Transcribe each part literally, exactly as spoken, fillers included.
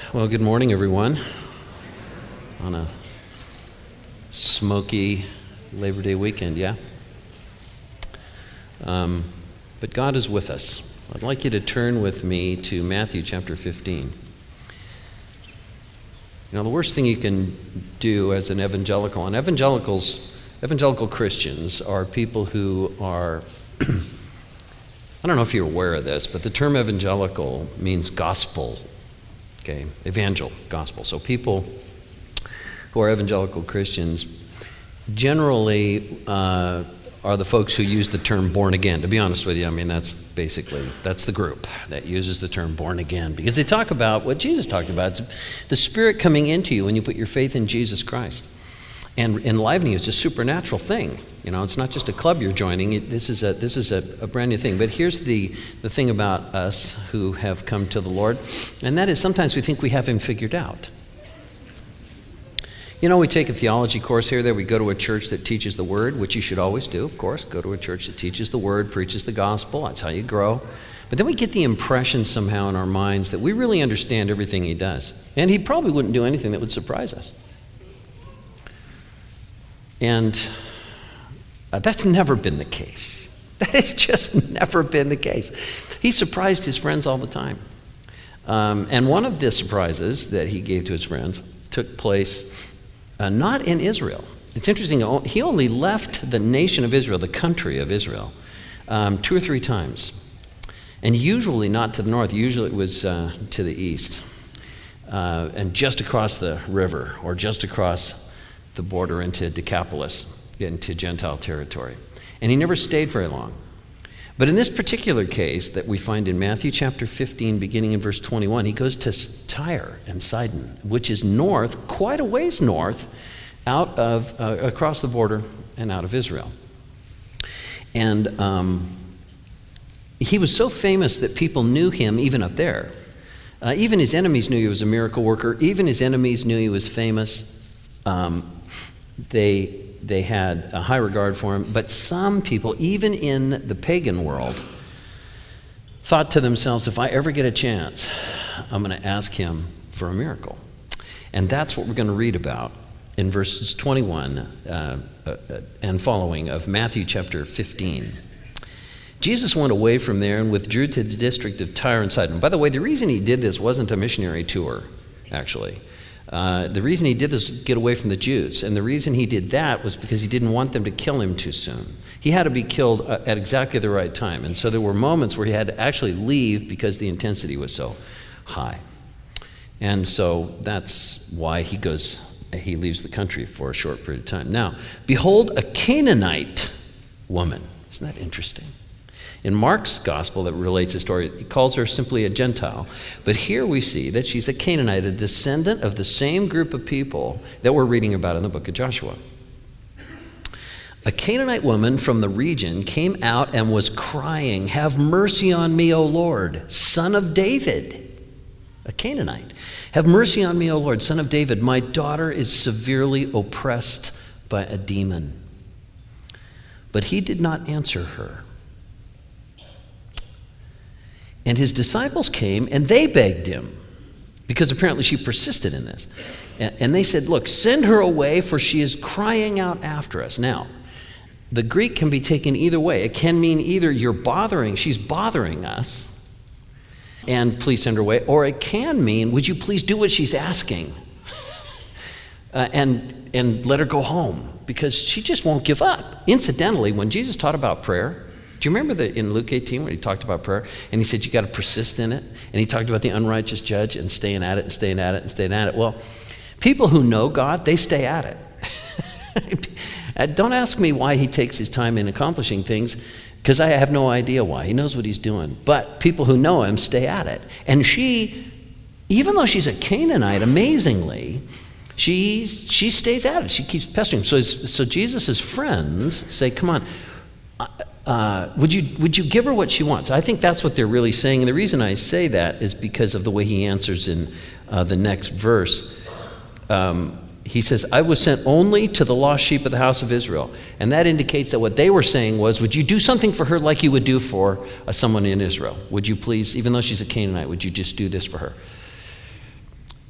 Well, good morning, everyone. On a smoky Labor Day weekend, yeah? Um, but God is with us. I'd like you to turn with me to Matthew chapter fifteen. You know, the worst thing you can do as an evangelical, and evangelicals, evangelical Christians are people who are, I don't know if you're aware of this, but the term evangelical means gospel. Okay, evangel, gospel. So people who are evangelical Christians generally uh, are the folks who use the term born again. To be honest with you, I mean, that's basically, that's the group that uses the term born again, because they talk about what Jesus talked about. It's the Spirit coming into you when you put your faith in Jesus Christ and enlivening you. It's a supernatural thing. You know, it's not just a club you're joining. It, this is a this is a, a brand new thing. But here's the, the thing about us who have come to the Lord, and that is sometimes we think we have Him figured out. You know, we take a theology course here, there we go to a church that teaches the Word, which you should always do, of course. Go to a church that teaches the Word, preaches the gospel. That's how you grow. But then we get the impression somehow in our minds that we really understand everything He does. And He probably wouldn't do anything that would surprise us. And Uh, that's never been the case. That has just never been the case. He surprised his friends all the time. Um, and one of the surprises that he gave to his friends took place uh, not in Israel. It's interesting, he only left the nation of Israel, the country of Israel, um, two or three times. And usually not to the north, usually it was uh, to the east. Uh, and just across the river, or just across the border into Decapolis, into Gentile territory. And he never stayed very long. But in this particular case that we find in Matthew chapter fifteen, beginning in verse twenty-one, he goes to Tyre and Sidon, which is north, quite a ways north, out of, uh, across the border and out of Israel. And um, he was so famous that people knew him even up there. Uh, even his enemies knew he was a miracle worker. Even his enemies knew he was famous. Um, they... They had a high regard for him, but some people, even in the pagan world, thought to themselves, if I ever get a chance, I'm going to ask him for a miracle. And that's what we're going to read about in verses twenty-one uh, uh, and following of Matthew chapter fifteen. Jesus went away from there and withdrew to the district of Tyre and Sidon. By the way, the reason he did this wasn't a missionary tour, actually. Uh, the reason he did this was to get away from the Jews. And the reason he did that was because he didn't want them to kill him too soon. He had to be killed uh, at exactly the right time. And so there were moments where he had to actually leave because the intensity was so high. And so that's why he goes, he leaves the country for a short period of time. Now, behold, a Canaanite woman. Isn't that interesting? In Mark's gospel that relates the story, he calls her simply a Gentile. But here we see that she's a Canaanite, a descendant of the same group of people that we're reading about in the book of Joshua. A Canaanite woman from the region came out and was crying, "Have mercy on me, O Lord, son of David." A Canaanite. "Have mercy on me, O Lord, son of David. My daughter is severely oppressed by a demon." But he did not answer her. And his disciples came and they begged him, because apparently she persisted in this. And, and they said, "Look, send her away, for she is crying out after us." Now, the Greek can be taken either way. It can mean either you're bothering, she's bothering us, and please send her away, or it can mean, would you please do what she's asking uh, and, and let her go home, because she just won't give up. Incidentally, when Jesus taught about prayer, do you remember that in Luke eighteen when he talked about prayer and he said you got to persist in it? And he talked about the unrighteous judge and staying at it and staying at it and staying at it. Well, people who know God, they stay at it. Don't ask me why he takes his time in accomplishing things, because I have no idea why. He knows what he's doing. But people who know him stay at it. And she, even though she's a Canaanite, amazingly, she she stays at it. She keeps pestering him. So, so Jesus' friends say, "Come on, Uh, would you would you give her what she wants?" I think that's what they're really saying. And the reason I say that is because of the way he answers in uh, the next verse. Um, he says, "I was sent only to the lost sheep of the house of Israel." And that indicates that what they were saying was, would you do something for her like you would do for uh, someone in Israel? Would you please, even though she's a Canaanite, would you just do this for her?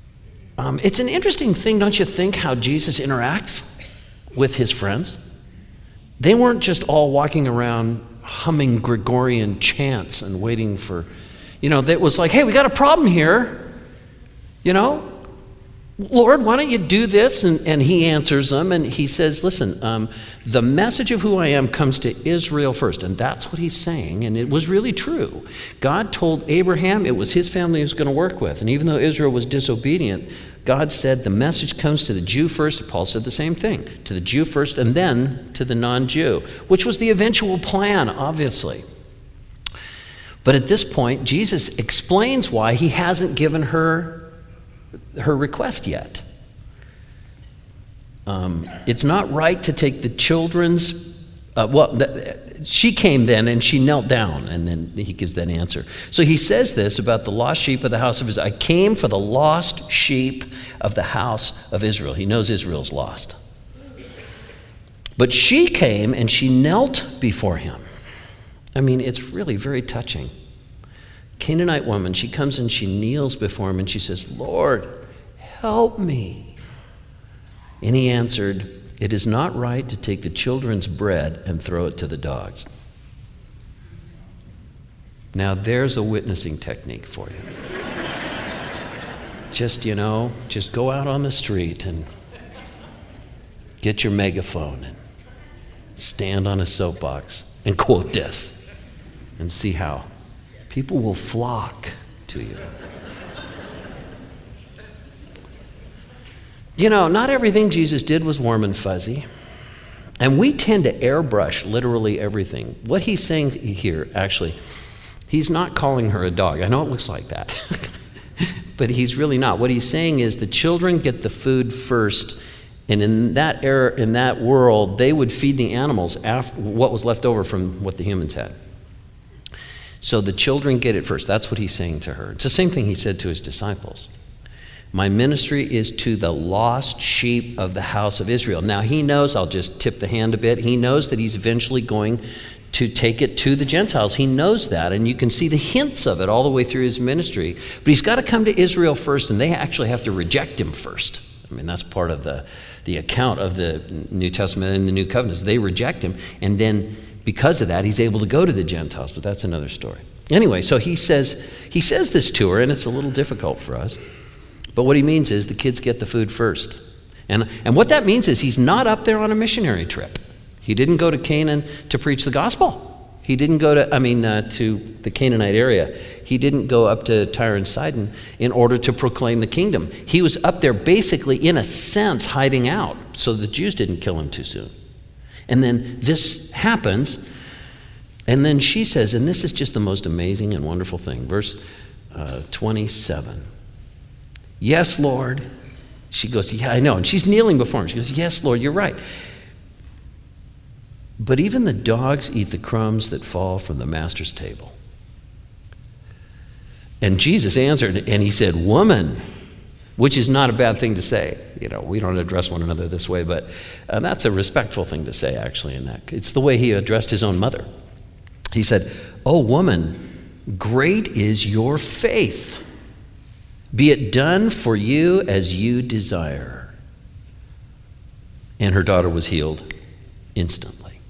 Um, it's an interesting thing, don't you think, how Jesus interacts with his friends? They weren't just all walking around humming Gregorian chants and waiting for, you know, it was like, hey, we got a problem here, you know? Lord, why don't you do this? And, and he answers them, and he says, listen, um, the message of who I am comes to Israel first. And that's what he's saying, and it was really true. God told Abraham it was his family he was going to work with. And even though Israel was disobedient, God said the message comes to the Jew first. Paul said the same thing, to the Jew first and then to the non-Jew, which was the eventual plan, obviously. But at this point, Jesus explains why he hasn't given her her request yet. Um, it's not right to take the children's, uh, well, th- she came then and she knelt down, and then he gives that answer. So he says this about the lost sheep of the house of Israel. I came for the lost sheep of the house of Israel. He knows Israel's lost. But she came and she knelt before him. I mean, it's really very touching. Canaanite woman, she comes and she kneels before him and she says, Lord, help me. And he answered, it is not right to take the children's bread and throw it to the dogs. Now there's a witnessing technique for you. Just, you know, just go out on the street and get your megaphone and stand on a soapbox and quote this and see how people will flock to you. You know, not everything Jesus did was warm and fuzzy. And we tend to airbrush literally everything. What he's saying here, actually, he's not calling her a dog. I know it looks like that. But he's really not. What he's saying is the children get the food first. And in that era, in that world, they would feed the animals after what was left over from what the humans had. So the children get it first. That's what he's saying to her. It's the same thing he said to his disciples. My ministry is to the lost sheep of the house of Israel. Now he knows, I'll just tip the hand a bit, he knows that he's eventually going to take it to the Gentiles. He knows that, and you can see the hints of it all the way through his ministry. But he's got to come to Israel first, and they actually have to reject him first. I mean, that's part of the, the account of the New Testament and the New Covenants. They reject him, and then because of that, he's able to go to the Gentiles, but that's another story. Anyway, so he says, he says this to her, and it's a little difficult for us. But what he means is the kids get the food first. And, and what that means is he's not up there on a missionary trip. He didn't go to Canaan to preach the gospel. He didn't go to, I mean, uh, to the Canaanite area. He didn't go up to Tyre and Sidon in order to proclaim the kingdom. He was up there basically, in a sense, hiding out so the Jews didn't kill him too soon. And then this happens, and then she says, and this is just the most amazing and wonderful thing, verse uh, twenty-seven. Yes, Lord. She goes, yeah, I know. And she's kneeling before him. She goes, yes, Lord, you're right. But even the dogs eat the crumbs that fall from the master's table. And Jesus answered, and he said, woman, which is not a bad thing to say. You know, we don't address one another this way, but uh, that's a respectful thing to say, actually, in that. It's the way he addressed his own mother. He said, oh, woman, great is your faith. Be it done for you as you desire. And her daughter was healed instantly.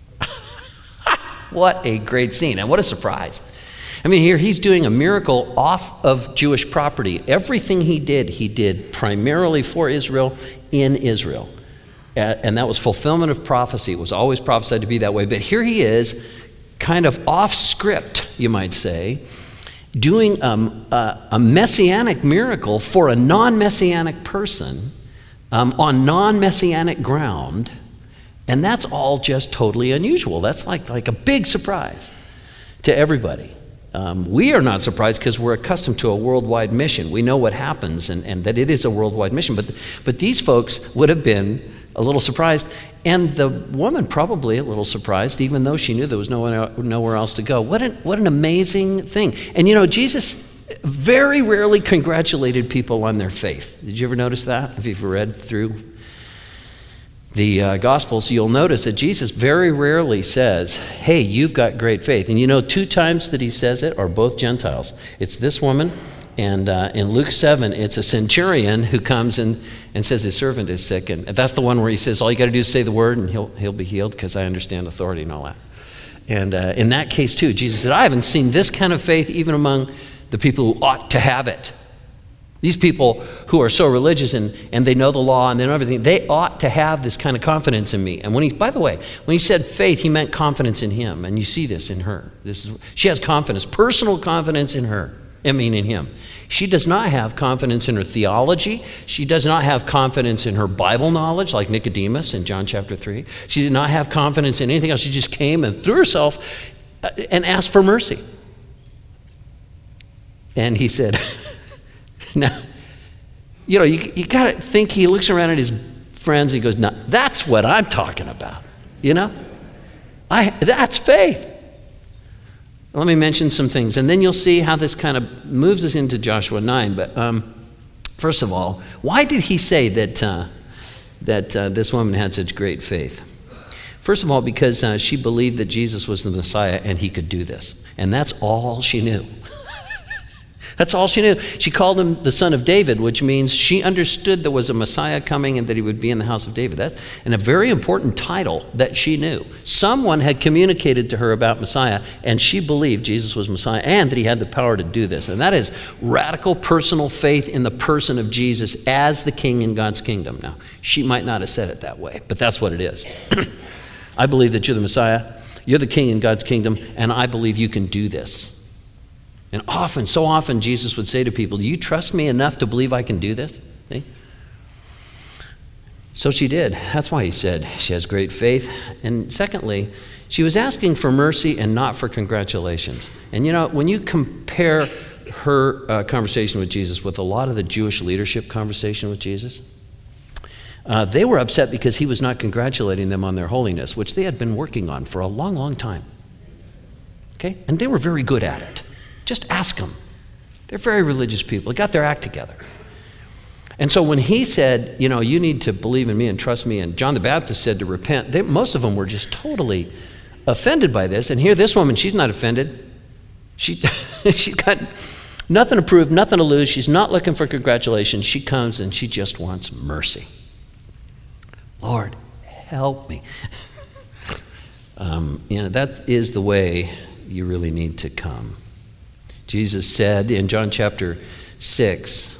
What a great scene, and what a surprise. I mean, here he's doing a miracle off of Jewish property. Everything he did, he did primarily for Israel, in Israel. And that was fulfillment of prophecy. It was always prophesied to be that way. But here he is, kind of off script, you might say, doing um, a, a messianic miracle for a non-messianic person um, on non-messianic ground, and that's all just totally unusual. That's like, like a big surprise to everybody. Um, we are not surprised because we're accustomed to a worldwide mission. We know what happens and, and that it is a worldwide mission, but, but these folks would have been a little surprised, and the woman probably a little surprised, even though she knew there was no one, nowhere else to go. What an, what an amazing thing. And you know, Jesus very rarely congratulated people on their faith. Did you ever notice that? If you've read through the uh, Gospels, you'll notice that Jesus very rarely says, hey, you've got great faith. And you know, two times that he says it are both Gentiles. It's this woman And uh, in Luke seven, it's a centurion who comes and, and says his servant is sick. And that's the one where he says, all you got to do is say the word and he'll, he'll be healed because I understand authority and all that. And uh, in that case, too, Jesus said, I haven't seen this kind of faith even among the people who ought to have it. These people who are so religious and, and they know the law and they know everything, they ought to have this kind of confidence in me. And when he, by the way, when he said faith, he meant confidence in him. And you see this in her. This is, she has confidence, personal confidence in her, I mean in him. She does not have confidence in her theology. She does not have confidence in her Bible knowledge, like Nicodemus in John chapter three. She did not have confidence in anything else. She just came and threw herself and asked for mercy. And he said, now, you know, you, you got to think, he looks around at his friends, he goes, no, that's what I'm talking about, you know? I That's faith. Let me mention some things, and then you'll see how this kind of moves us into Joshua nine. But um, first of all, why did he say that, uh, that uh, this woman had such great faith? First of all, because uh, she believed that Jesus was the Messiah and he could do this. And that's all she knew. That's all she knew. She called him the son of David, which means she understood there was a Messiah coming and that he would be in the house of David. That's and a very important title that she knew. Someone had communicated to her about Messiah, and she believed Jesus was Messiah and that he had the power to do this. And that is radical personal faith in the person of Jesus as the king in God's kingdom. Now, she might not have said it that way, but that's what it is. I believe that you're the Messiah, you're the king in God's kingdom, and I believe you can do this. And often, so often, Jesus would say to people, do you trust me enough to believe I can do this? See? So she did. That's why he said she has great faith. And secondly, she was asking for mercy and not for congratulations. And you know, when you compare her uh, conversation with Jesus with a lot of the Jewish leadership conversation with Jesus, uh, they were upset because he was not congratulating them on their holiness, which they had been working on for a long, long time. Okay? And they were very good at it. Just ask them. They're very religious people. They got their act together. And so when he said, you know, you need to believe in me and trust me, and John the Baptist said to repent, they, most of them were just totally offended by this. And here, this woman, she's not offended. She, she's got nothing to prove, nothing to lose. She's not looking for congratulations. She comes and she just wants mercy. Lord, help me. um, you know, that is the way you really need to come. Jesus said in John chapter six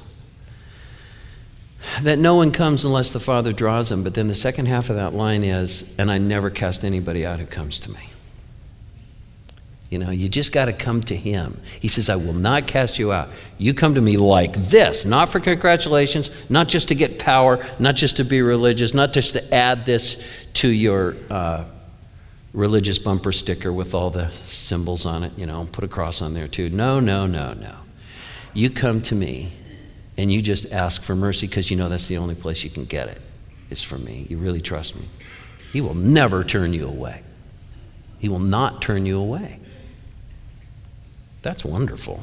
that no one comes unless the Father draws him. But then the second half of that line is, and I never cast anybody out who comes to me. You know, you just got to come to him. He says, I will not cast you out. You come to me like this, not for congratulations, not just to get power, not just to be religious, not just to add this to your uh, religious bumper sticker with all the symbols on it, you know, put a cross on there too. No, no, no, no. You come to me and you just ask for mercy because you know that's the only place you can get it, is from me. You really trust me. He will never turn you away. He will not turn you away. That's wonderful.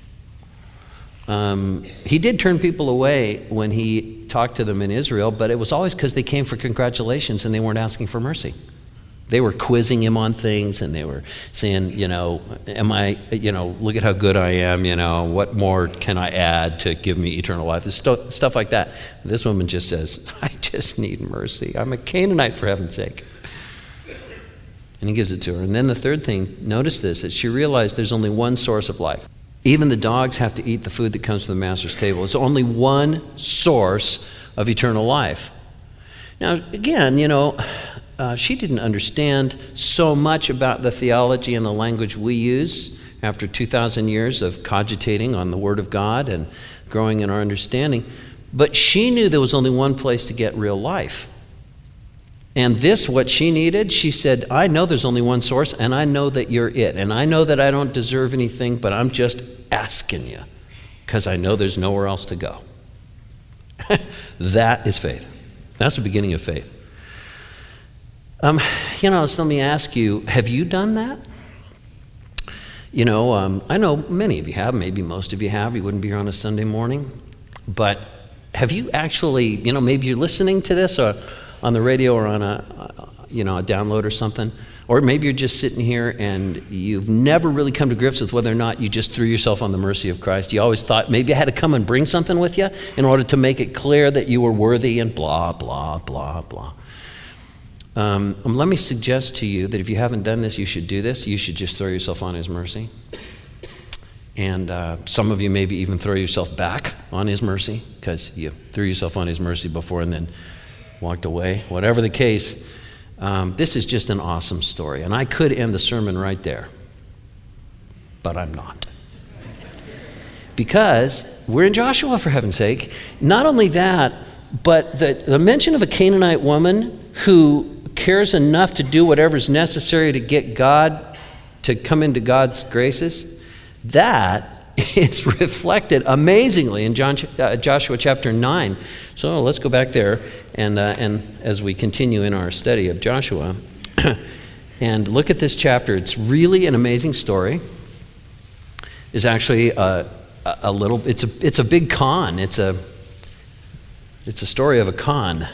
Um, he did turn people away when he talked to them in Israel, but it was always because they came for congratulations and they weren't asking for mercy. They were quizzing him on things, and they were saying, you know, am I, you know, look at how good I am, you know, what more can I add to give me eternal life? St- stuff like that. This woman just says, I just need mercy. I'm a Canaanite, for heaven's sake. And he gives it to her. And then the third thing, notice this, that she realized there's only one source of life. Even the dogs have to eat the food that comes from the master's table. It's only one source of eternal life. Now, again, you know, Uh, she didn't understand so much about the theology and the language we use after two thousand years of cogitating on the Word of God and growing in our understanding. But she knew there was only one place to get real life. And this, what she needed, she said, I know there's only one source, and I know that you're it. And I know that I don't deserve anything, but I'm just asking you because I know there's nowhere else to go. That is faith. That's the beginning of faith. Um, you know, so let me ask you, have you done that? You know, um, I know many of you have, maybe most of you have. You wouldn't be here on a Sunday morning. But have you actually, you know, maybe you're listening to this or on the radio or on a, you know, a download or something. Or maybe you're just sitting here and you've never really come to grips with whether or not you just threw yourself on the mercy of Christ. You always thought maybe I had to come and bring something with you in order to make it clear that you were worthy and blah, blah, blah, blah. Um, let me suggest to you that if you haven't done this, you should do this. You should just throw yourself on his mercy. And uh, some of you maybe even throw yourself back on his mercy because you threw yourself on his mercy before and then walked away. Whatever the case, um, this is just an awesome story. And I could end the sermon right there, but I'm not. Because we're in Joshua, for heaven's sake. Not only that, but the, the mention of a Canaanite woman who cares enough to do whatever's necessary to get God, to come into God's graces, that is reflected amazingly in John, uh, Joshua chapter nine. So let's go back there, and, uh, and as we continue in our study of Joshua, and look at this chapter. It's really an amazing story. It's actually a, a little, it's a, it's a big con. It's a, it's a story of a con.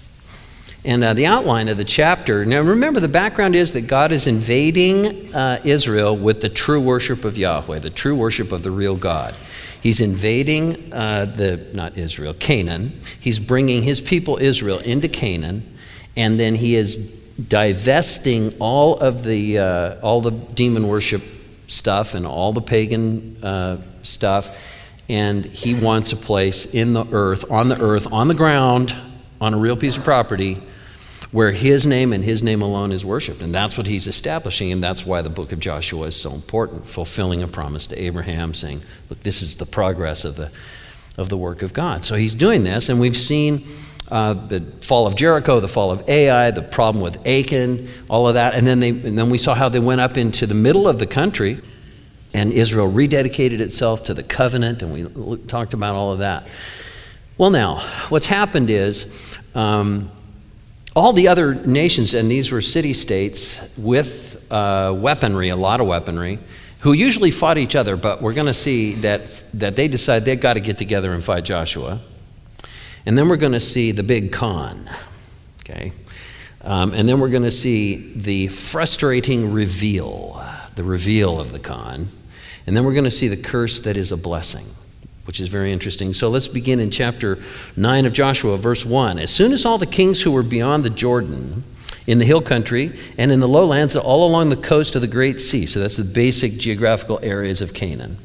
And uh, the outline of the chapter, now remember the background is that God is invading uh, Israel with the true worship of Yahweh, the true worship of the real God. He's invading uh, the, not Israel, Canaan. He's bringing his people Israel into Canaan, and then he is divesting all of the, uh, all the demon worship stuff and all the pagan uh, stuff, and he wants a place in the earth, on the earth, on the ground, on a real piece of property, where his name and his name alone is worshipped. And that's what he's establishing, and that's why the book of Joshua is so important, fulfilling a promise to Abraham, saying, look, this is the progress of the, of the work of God. So he's doing this, and we've seen uh, the fall of Jericho, the fall of Ai, the problem with Achan, all of that. And then, they, and then we saw how they went up into the middle of the country, and Israel rededicated itself to the covenant, and we talked about all of that. Well, now, what's happened is um, all the other nations, and these were city-states with uh, weaponry, a lot of weaponry, who usually fought each other, but we're going to see that, that they decide they've got to get together and fight Joshua. And then we're going to see the big con, okay? Um, and then we're going to see the frustrating reveal, the reveal of the con. And then we're going to see the curse that is a blessing, which is very interesting. So let's begin in chapter nine of Joshua, verse one. As soon as all the kings who were beyond the Jordan, in the hill country, and in the lowlands, all along the coast of the Great Sea, so that's the basic geographical areas of Canaan,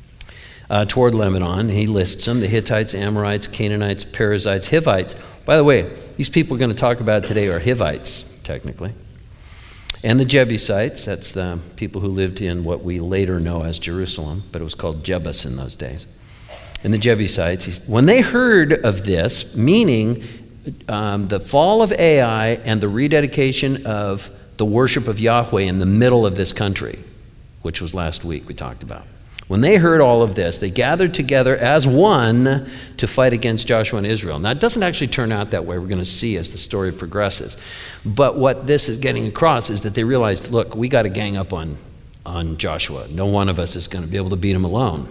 uh, toward Lebanon, he lists them, the Hittites, Amorites, Canaanites, Perizzites, Hivites. By the way, these people we're going to talk about today are Hivites, technically. And the Jebusites, that's the people who lived in what we later know as Jerusalem, but it was called Jebus in those days. And the Jebusites, when they heard of this, meaning um, the fall of Ai and the rededication of the worship of Yahweh in the middle of this country, which was last week we talked about. When they heard all of this, they gathered together as one to fight against Joshua and Israel. Now, it doesn't actually turn out that way. We're going to see as the story progresses. But what this is getting across is that they realized, look, we got to gang up on, on Joshua. No one of us is going to be able to beat him alone.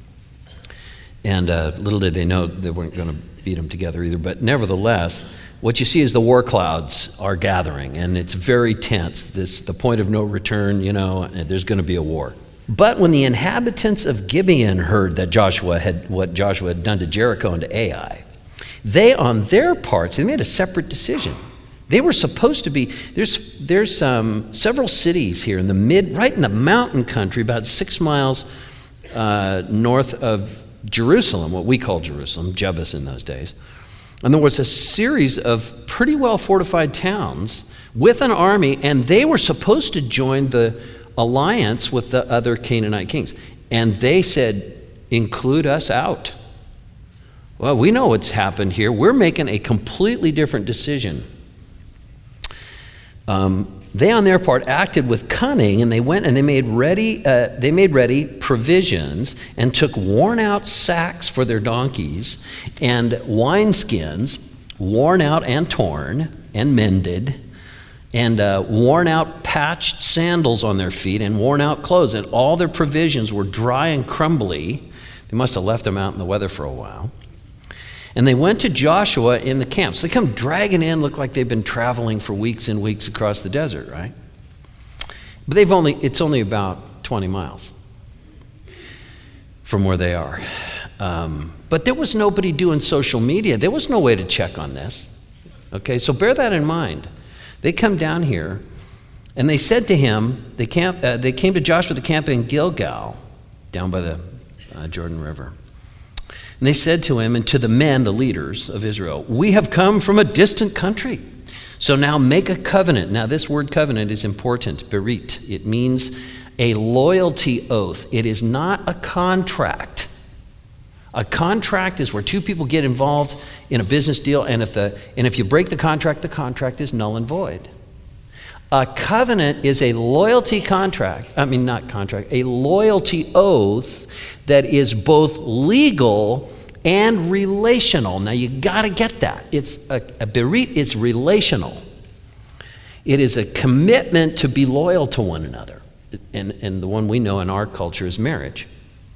And uh, little did they know they weren't going to beat them together either. But nevertheless, what you see is the war clouds are gathering, and it's very tense. This the point of no return, you know, and there's going to be a war. But when the inhabitants of Gibeon heard that Joshua had what Joshua had done to Jericho and to Ai, they on their parts, they made a separate decision. They were supposed to be, there's, there's um, several cities here in the mid, right in the mountain country, about six miles uh, north of Jerusalem, what we call Jerusalem, Jebus in those days. And there was a series of pretty well fortified towns with an army, and they were supposed to join the alliance with the other Canaanite kings. And they said, include us out. Well, we know what's happened here. We're making a completely different decision. Um, they, on their part, acted with cunning, and they went and they made ready. Uh, they made ready provisions and took worn-out sacks for their donkeys and wineskins, worn out and torn and mended, and uh, worn-out patched sandals on their feet and worn-out clothes, and all their provisions were dry and crumbly. They must have left them out in the weather for a while. And they went to Joshua in the camp. So they come dragging in, look like they've been traveling for weeks and weeks across the desert, right? But they've only, it's only about twenty miles from where they are. Um, but there was nobody doing social media. There was no way to check on this. Okay, so bear that in mind. They come down here, and they said to him, they, camp, uh, they came to Joshua the camp in Gilgal, down by the uh, Jordan River. And they said to him and to the men, the leaders of Israel, we have come from a distant country. So now make a covenant. Now this word covenant is important, berit. It means a loyalty oath. It is not a contract. A contract is where two people get involved in a business deal, and if, the, and if you break the contract, the contract is null and void. A covenant is a loyalty contract, I mean not contract, a loyalty oath that is both legal and relational. Now you got to get that. It's a, a berit is relational. It is a commitment to be loyal to one another. And, and the one we know in our culture is marriage.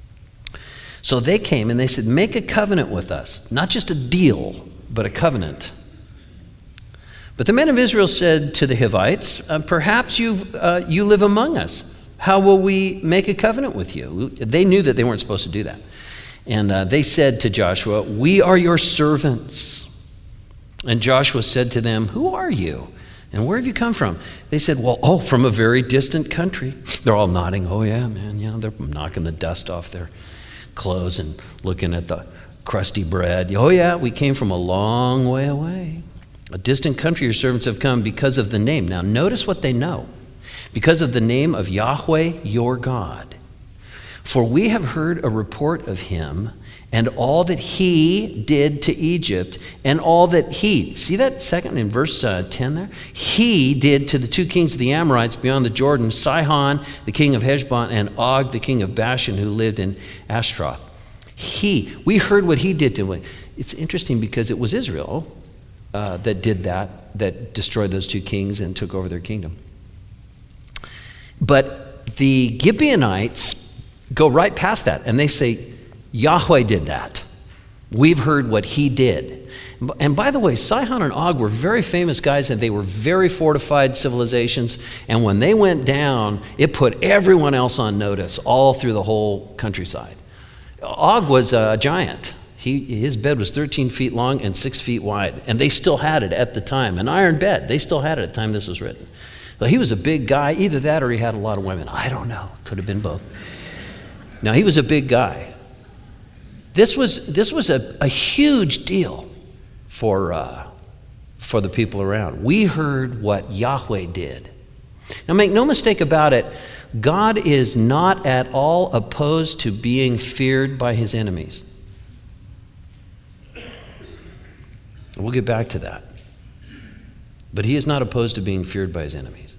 So they came and they said, make a covenant with us. Not just a deal, but a covenant. But the men of Israel said to the Hivites, uh, perhaps you've, uh, you live among us. How will we make a covenant with you? They knew that they weren't supposed to do that. And uh, they said to Joshua, we are your servants. And Joshua said to them, who are you? And where have you come from? They said, well, oh, from a very distant country. They're all nodding. Oh, yeah, man. Yeah, they're knocking the dust off their clothes and looking at the crusty bread. Oh, yeah, we came from a long way away. A distant country your servants have come because of the name. Now, notice what they know. Because of the name of Yahweh, your God. For we have heard a report of him and all that he did to Egypt and all that he, see that second in verse uh, ten there? He did to the two kings of the Amorites beyond the Jordan, Sihon, the king of Heshbon, and Og, the king of Bashan, who lived in Ashtaroth. He, we heard what he did to him. It's interesting because it was Israel uh, that did that, that destroyed those two kings and took over their kingdom. But the Gibeonites go right past that and they say, Yahweh did that. We've heard what he did. And by the way, Sihon and Og were very famous guys and they were very fortified civilizations. And when they went down, it put everyone else on notice all through the whole countryside. Og was a giant. He, his bed was thirteen feet long and six feet wide. And they still had it at the time. An iron bed. They still had it at the time this was written. So he was a big guy. Either that or he had a lot of women. I don't know. Could have been both. Now, he was a big guy. This was, this was a, a huge deal for, uh, for the people around. We heard what Yahweh did. Now, make no mistake about it, God is not at all opposed to being feared by his enemies. We'll get back to that. But he is not opposed to being feared by his enemies.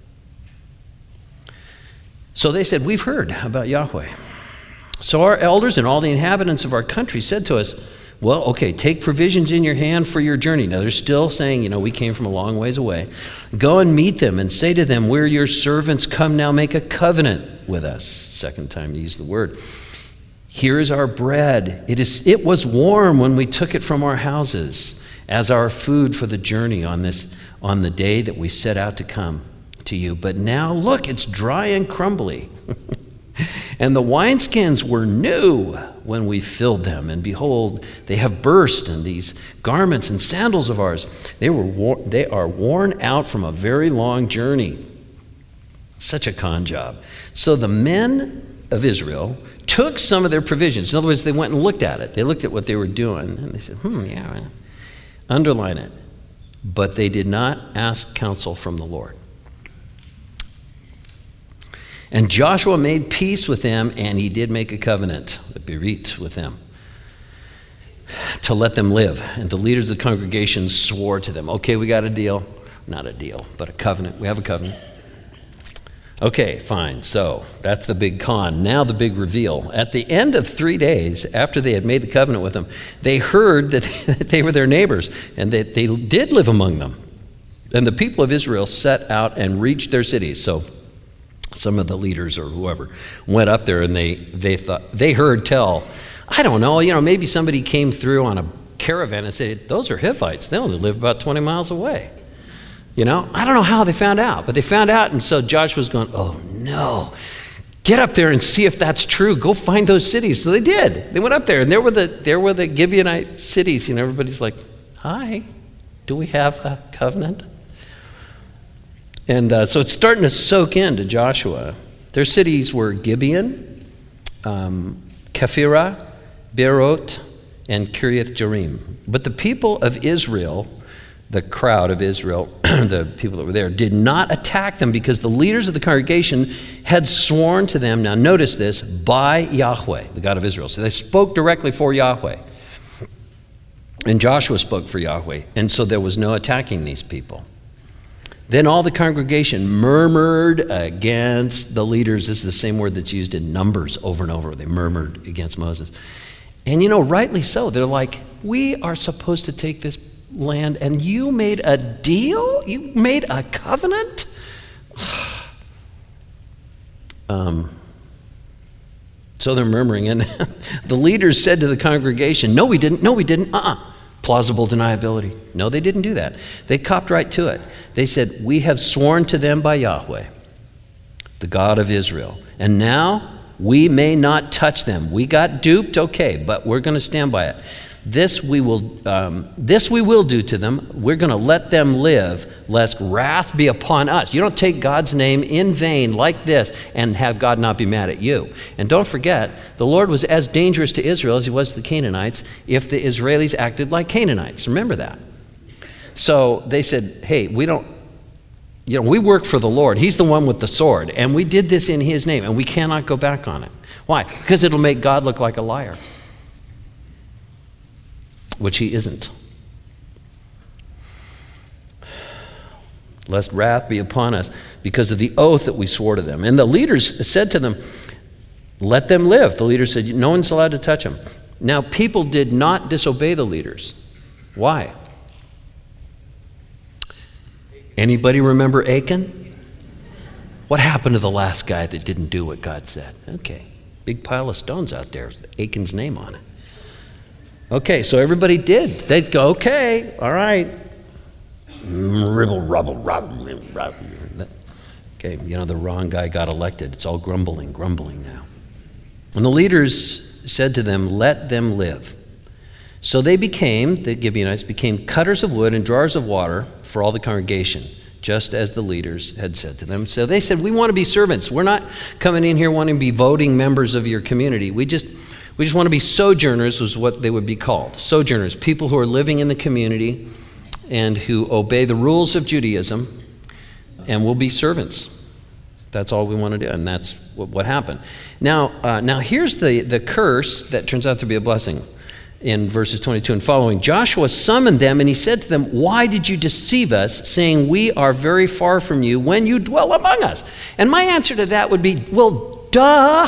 So they said, we've heard about Yahweh. So our elders and all the inhabitants of our country said to us, well, okay, take provisions in your hand for your journey. Now they're still saying, you know, we came from a long ways away. Go and meet them and say to them, we're your servants. Come now make a covenant with us. Second time you use the word. Here is our bread. It is. It was warm when we took it from our houses as our food for the journey on this on the day that we set out to come to you. But now look, it's dry and crumbly. And the wineskins were new when we filled them. And behold, they have burst, and these garments and sandals of ours, they were wor- they are worn out from a very long journey. Such a con job. So the men of Israel took some of their provisions. In other words, they went and looked at it. They looked at what they were doing, and they said, hmm, yeah, underline it. But they did not ask counsel from the Lord. And Joshua made peace with them, and he did make a covenant, a berit, with them, to let them live. And the leaders of the congregation swore to them, okay, we got a deal. Not a deal, but a covenant. We have a covenant. Okay, fine. So that's the big con. Now the big reveal. At the end of three days, after they had made the covenant with them, they heard that they were their neighbors, and that they did live among them. And the people of Israel set out and reached their cities. So some of the leaders or whoever went up there, and they they thought they heard tell, I don't know, you know, maybe somebody came through on a caravan and said, those are Hivites. They only live about twenty miles away. You know, I don't know how they found out, but they found out, and so Joshua's going, oh no. Get up there and see if that's true. Go find those cities. So they did. They went up there, and there were the there were the Gibeonite cities. You know, everybody's like, "Hi, do we have a covenant?" And uh, so it's starting to soak into Joshua. Their cities were Gibeon, um, Kephirah, Beerot, and Kiriath Jearim. But the people of Israel, the crowd of Israel, the people that were there, did not attack them because the leaders of the congregation had sworn to them, now notice this, by Yahweh, the God of Israel. So they spoke directly for Yahweh. And Joshua spoke for Yahweh. And so there was no attacking these people. Then all the congregation murmured against the leaders. This is the same word that's used in Numbers over and over. They murmured against Moses. And you know, rightly so. They're like, we are supposed to take this land, and you made a deal? You made a covenant? um, so they're murmuring, and the leaders said to the congregation, no, we didn't, no, we didn't, uh-uh. Plausible deniability. No, they didn't do that. They copped right to it. They said, we have sworn to them by Yahweh, the God of Israel, and now we may not touch them. We got duped, okay, but we're going to stand by it. This we will, um, this we will do to them. We're going to let them live, lest wrath be upon us. You don't take God's name in vain like this and have God not be mad at you. And don't forget, the Lord was as dangerous to Israel as he was to the Canaanites if the Israelis acted like Canaanites. Remember that. So they said, hey, we don't, you know, we work for the Lord. He's the one with the sword, and we did this in his name, and we cannot go back on it. Why? Because it'll make God look like a liar, which he isn't. Lest wrath be upon us because of the oath that we swore to them. And the leaders said to them, let them live. The leaders said, no one's allowed to touch them. Now, people did not disobey the leaders. Why? Anybody remember Achan? What happened to the last guy that didn't do what God said? Okay, big pile of stones out there with Achan's name on it. Okay, so everybody did. They'd go, okay, all right. Ribble, rubble, rubble, rubble. Okay, you know, the wrong guy got elected. It's all grumbling, grumbling now. And the leaders said to them, let them live. So they became, the Gibeonites became cutters of wood and drawers of water for all the congregation, just as the leaders had said to them. So they said, we want to be servants. We're not coming in here wanting to be voting members of your community. We just, we just want to be sojourners, was what they would be called. Sojourners, people who are living in the community and who obey the rules of Judaism, and will be servants. That's all we want to do, and that's what, what happened. Now, uh, now here's the, the curse that turns out to be a blessing. In verses twenty-two and following, Joshua summoned them, and he said to them, why did you deceive us, saying we are very far from you when you dwell among us? And my answer to that would be, well, duh.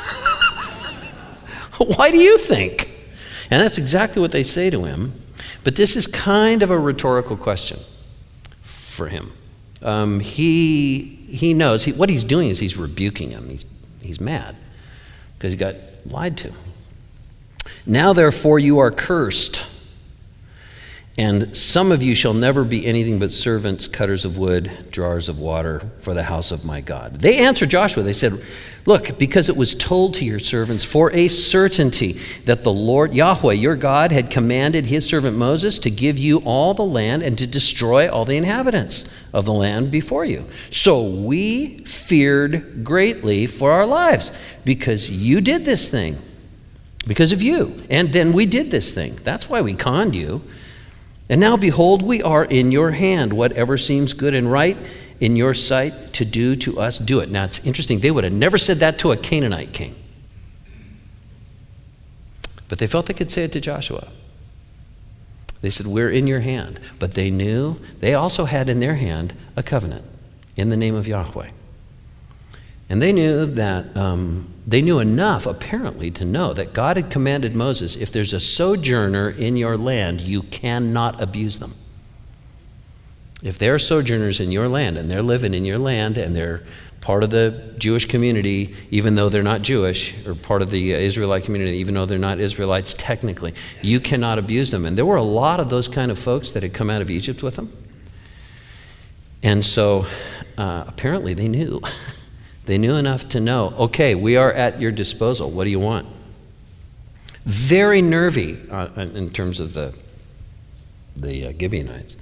Why do you think? And that's exactly what they say to him. But this is kind of a rhetorical question for him. Um, he he knows he, what he's doing is he's rebuking him. He's he's mad because he got lied to. Now, therefore, you are cursed, and some of you shall never be anything but servants, cutters of wood, drawers of water for the house of my God. They answered Joshua. They said, look, because it was told to your servants for a certainty that the Lord, Yahweh, your God, had commanded his servant Moses to give you all the land and to destroy all the inhabitants of the land before you. So we feared greatly for our lives because you did this thing. Because of you. And then we did this thing. That's why we conned you. And now, behold, we are in your hand. Whatever seems good and right in your sight to do to us, do it. Now, it's interesting. They would have never said that to a Canaanite king. But they felt they could say it to Joshua. They said, we're in your hand. But they knew they also had in their hand a covenant in the name of Yahweh. And they knew that, um, they knew enough, apparently, to know that God had commanded Moses, if there's a sojourner in your land, you cannot abuse them. If they're sojourners in your land, and they're living in your land, and they're part of the Jewish community, even though they're not Jewish, or part of the Israelite community, even though they're not Israelites technically, you cannot abuse them. And there were a lot of those kind of folks that had come out of Egypt with them. And so, uh, apparently, they knew They knew enough to know, okay, we are at your disposal. What do you want? Very nervy uh, in terms of the, the uh, Gibeonites.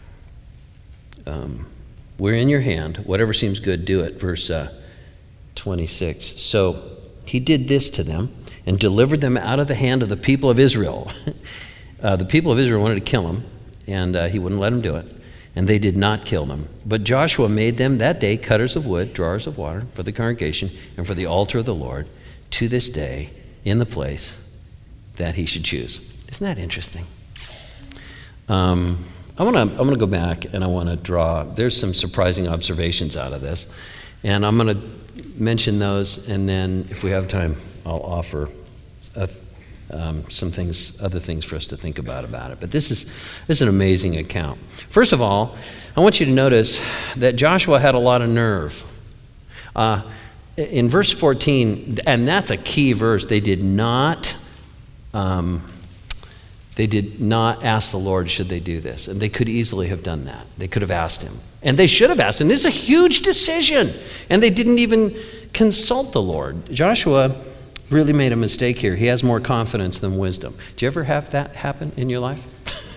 Um, we're in your hand. Whatever seems good, do it. Verse uh, twenty-six. So he did this to them and delivered them out of the hand of the people of Israel. uh, the people of Israel wanted to kill him, and uh, he wouldn't let them do it. And they did not kill them. But Joshua made them that day cutters of wood, drawers of water for the congregation and for the altar of the Lord to this day in the place that he should choose. Isn't that interesting? Um, I want to I'm going to go back and I want to draw, there's some surprising observations out of this. And I'm going to mention those, and then if we have time, I'll offer a, um, some things, other things for us to think about about it. But this is, this is an amazing account. First of all, I want you to notice that Joshua had a lot of nerve. Uh, in verse fourteen, and that's a key verse, they did not Um, they did not ask the Lord, should they do this? And they could easily have done that. They could have asked him. And they should have asked him. This is a huge decision. And they didn't even consult the Lord. Joshua really made a mistake here. He has more confidence than wisdom. Do you ever have that happen in your life?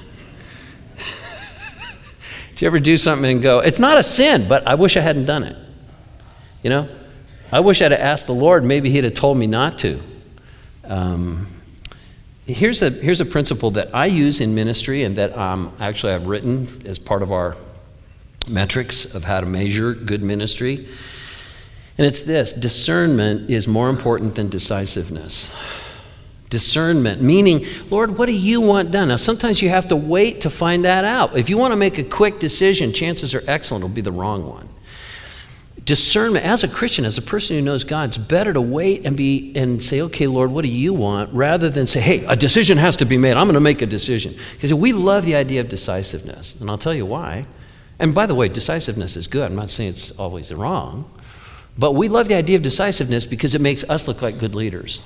Do you ever do something and go, it's not a sin, but I wish I hadn't done it? You know? I wish I'd have asked the Lord. Maybe he'd have told me not to. Um... Here's a, here's a principle that I use in ministry and that um, actually I've written as part of our metrics of how to measure good ministry. And it's this: discernment is more important than decisiveness. Discernment, meaning, Lord, what do you want done? Now, sometimes you have to wait to find that out. If you want to make a quick decision, chances are excellent it'll be the wrong one. Discernment, as a Christian, as a person who knows God, it's better to wait and be and say, okay, Lord, what do you want? Rather than say, hey, a decision has to be made. I'm going to make a decision. Because we love the idea of decisiveness. And I'll tell you why. And by the way, decisiveness is good. I'm not saying it's always wrong. But we love the idea of decisiveness because it makes us look like good leaders.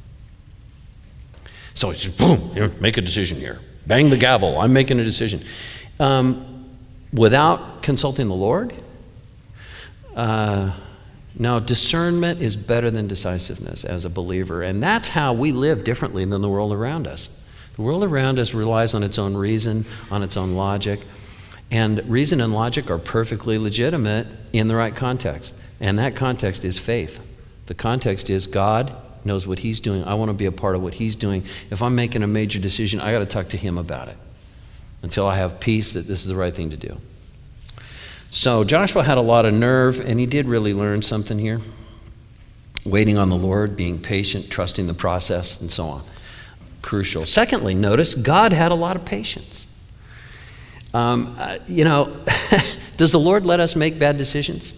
So it's just, boom, you know, make a decision here. Bang the gavel. I'm making a decision. Um, without consulting the Lord, Uh, no, discernment is better than decisiveness as a believer. And that's how we live differently than the world around us. The world around us relies on its own reason, on its own logic. And reason and logic are perfectly legitimate in the right context. And that context is faith. The context is God knows what he's doing. I want to be a part of what he's doing. If I'm making a major decision, I got to talk to him about it until I have peace that this is the right thing to do. So Joshua had a lot of nerve, and he did really learn something here. Waiting on the Lord, being patient, trusting the process, and so on. Crucial. Secondly, notice God had a lot of patience. Um, uh, you know, does the Lord let us make bad decisions?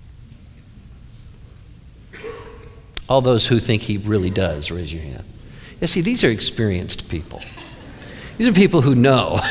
All those who think he really does, raise your hand. Yeah, see, these are experienced people. These are people who know.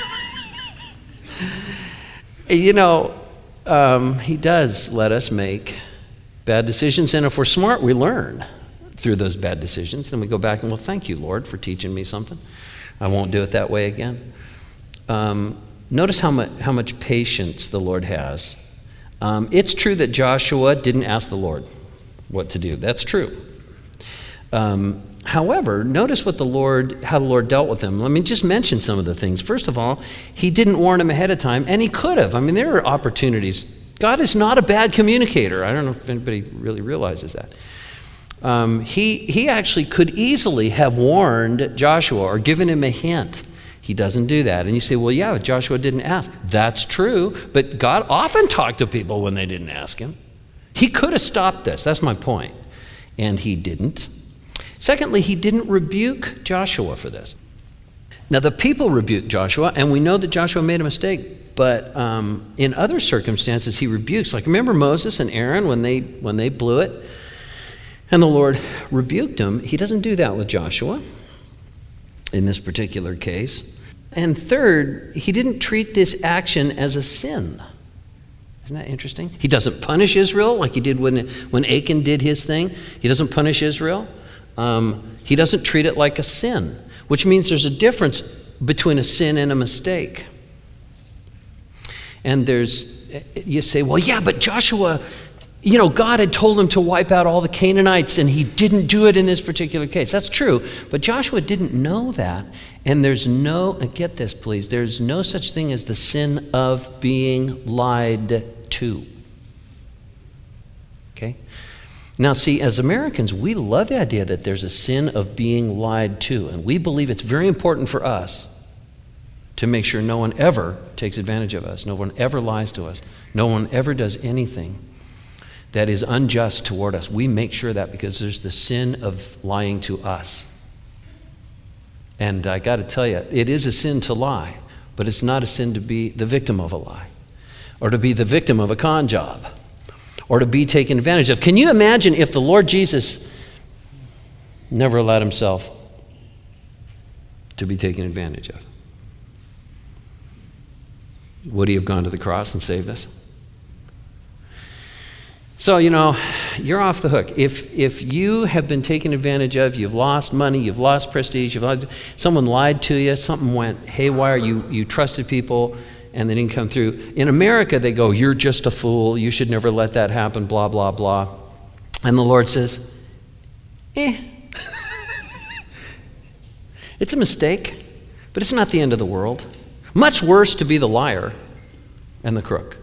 You know, um, he does let us make bad decisions, and if we're smart, we learn through those bad decisions. Then we go back and, well, thank you, Lord, for teaching me something. I won't do it that way again. Um, notice how much, how much patience the Lord has. Um, it's true that Joshua didn't ask the Lord what to do. That's true. Um, However, notice what the Lord, how the Lord dealt with him. Let me just mention some of the things. First of all, he didn't warn him ahead of time, and he could have. I mean, there are opportunities. God is not a bad communicator. I don't know if anybody really realizes that. Um, he, he actually could easily have warned Joshua or given him a hint. He doesn't do that. And you say, well, yeah, Joshua didn't ask. That's true, but God often talked to people when they didn't ask him. He could have stopped this. That's my point. And he didn't. Secondly, he didn't rebuke Joshua for this. Now, the people rebuked Joshua, and we know that Joshua made a mistake, but um, in other circumstances, he rebukes. Like, remember Moses and Aaron when they, when they blew it, and the Lord rebuked him? He doesn't do that with Joshua in this particular case. And third, he didn't treat this action as a sin. Isn't that interesting? He doesn't punish Israel like he did when, when Achan did his thing. He doesn't punish Israel. Um, he doesn't treat it like a sin, which means there's a difference between a sin and a mistake. And there's, you say, well, yeah, but Joshua, you know, God had told him to wipe out all the Canaanites, and he didn't do it in this particular case. That's true. But Joshua didn't know that. And there's no, get this please, there's no such thing as the sin of being lied to. Okay? Now see, as Americans, we love the idea that there's a sin of being lied to. And we believe it's very important for us to make sure no one ever takes advantage of us. No one ever lies to us. No one ever does anything that is unjust toward us. We make sure that because there's the sin of lying to us. And I got to tell you, it is a sin to lie, but it's not a sin to be the victim of a lie, or to be the victim of a con job, or to be taken advantage of. Can you imagine if the Lord Jesus never allowed himself to be taken advantage of? Would he have gone to the cross and saved us? So, you know, you're off the hook. If if you have been taken advantage of, you've lost money, you've lost prestige, you've lost, someone lied to you, something went haywire, you, you trusted people, and they didn't come through. In America, they go, you're just a fool, you should never let that happen, blah, blah, blah. And the Lord says, eh. It's a mistake, but it's not the end of the world. Much worse to be the liar and the crook.